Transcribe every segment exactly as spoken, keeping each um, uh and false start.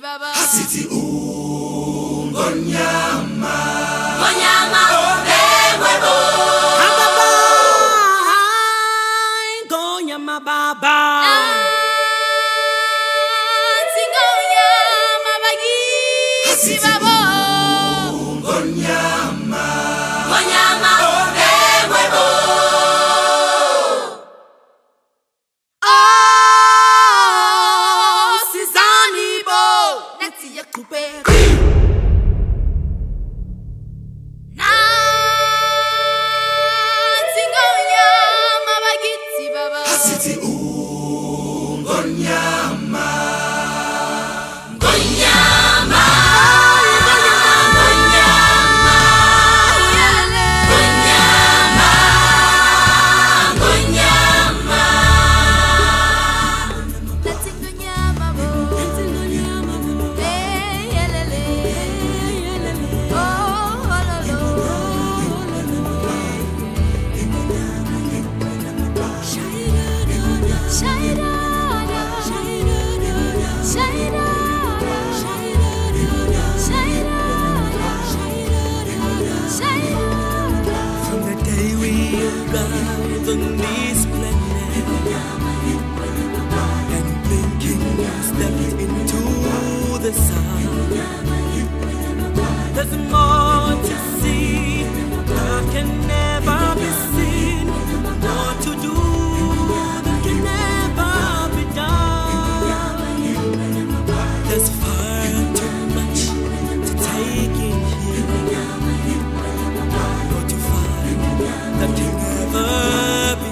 baba Asithi ungonyama Ngonyama bewebo Baba Ngonyama baba Ngonyama bagisi baba Ngonyama Ngonyama bewebo Oh Sizani bo Nati yakupera Asithi ungonyama Ngonyama Ngonyama Ngonyama Ngonyama Nati ngonyama bo Nati ngonyama bo Eh yelele yelele Oh hololo From the day we arrived on this planet and blinking stepped into the sun, there's more to see that can never be seen, more to do that can never be done. There's far too much to take in here, more to find that can never be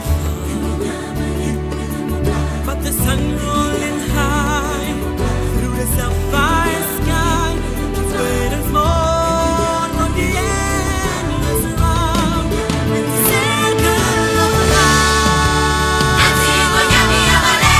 found. But the sun rolling high through the sapphire sky keeps great and small on the endless round. It's circle of life. Nati ngonyama yabale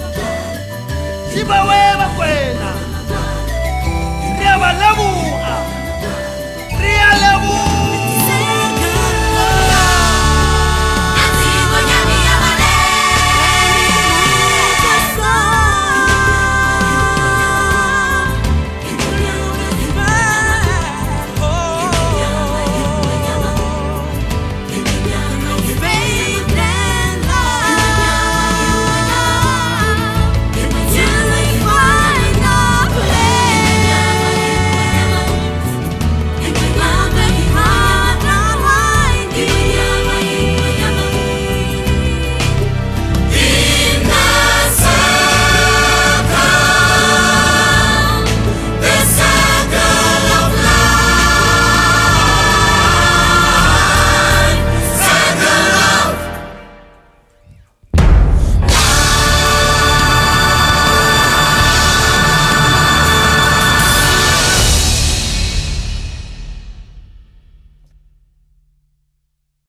Sibawe bakwena Ria balabuga